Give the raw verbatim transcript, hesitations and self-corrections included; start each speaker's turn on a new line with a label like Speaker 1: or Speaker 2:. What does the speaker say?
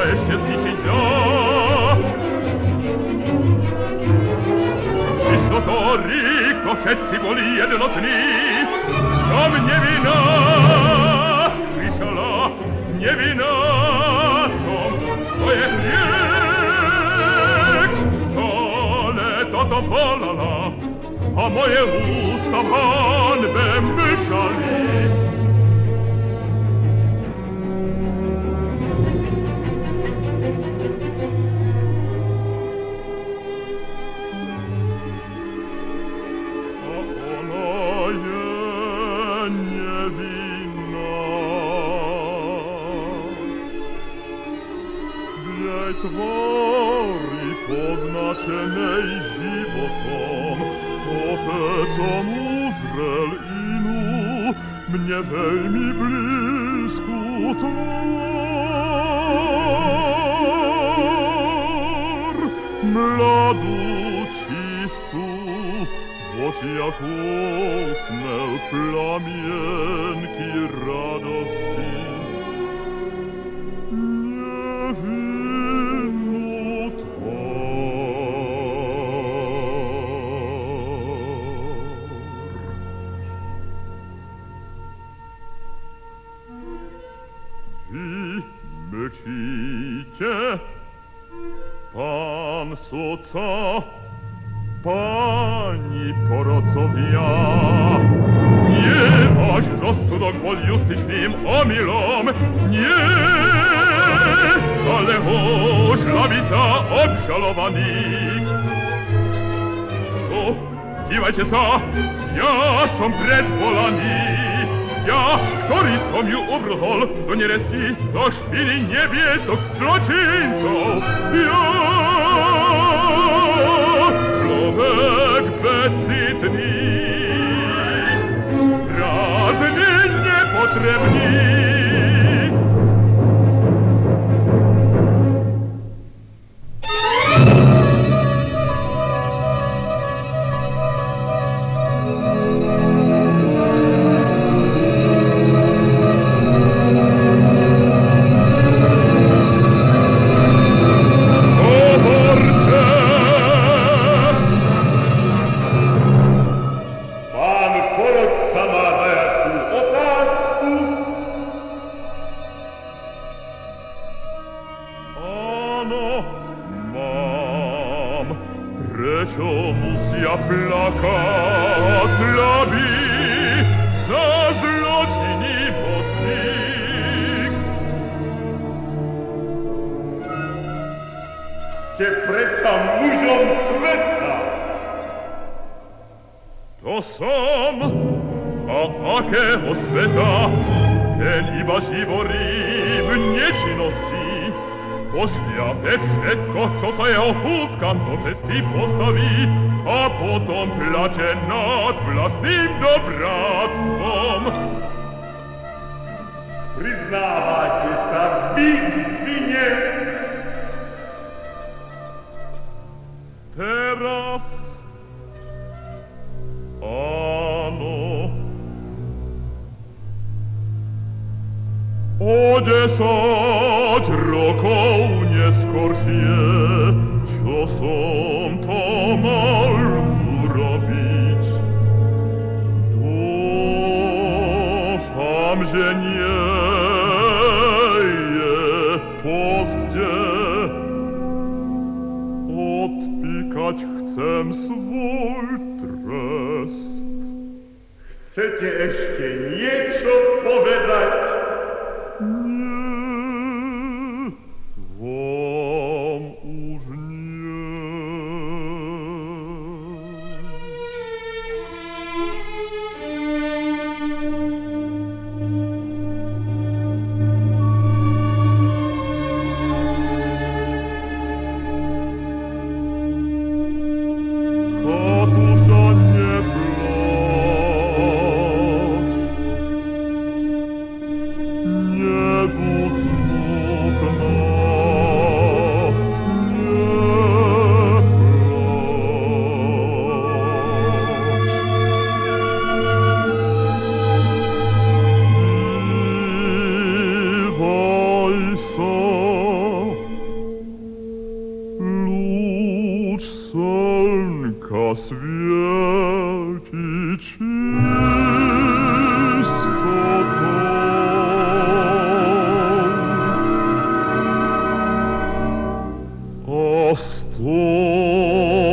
Speaker 1: ešte zničiť dá. Vyšlo to rýchlo, všetci boli jednotní. Som nevinná, kričala, nevinná som, to je hriech. Stále toto volala a moje ústa v hanbe mlčali. Tvory poznačenej životom, otecom uzrel inu, mne veľmi blízku tvár. Mladú, čistú, v očiach úsmev plamienky radosti. Mlčíte, pán sudca, páni porodcovia. Nie váš rozsudok bol justičným omylom, nie, ale hožľavica obžalovaných. O, dívajte sa, ja som predvolaný. Ja, ktorý som ju uvrhol do neresti, do špiny neviestok, zločincov. Ja, človek bezcitný, prázdny, nepotrebný. Prečo musia plakať slabí za zločiny mocných? Ste predsa mužom sveta. To som, a akého sveta, ten iba živorí v nečinnosti. Pošľape všetko, čo sa jeho chútkam do cesty postaví a potom plače nad vlastným dobráctvom. Priznávajte sa vy k vine. Teraz áno. O desať rokov neskoršie, čo som to mal urobiť. Dúfam, že nie je pozde. Odpíkať chcem svoj trest. Chcete ešte niečo povedať?
Speaker 2: Nebuď smutná, nie.
Speaker 1: Lúč slnka svieti čistotou. A stoj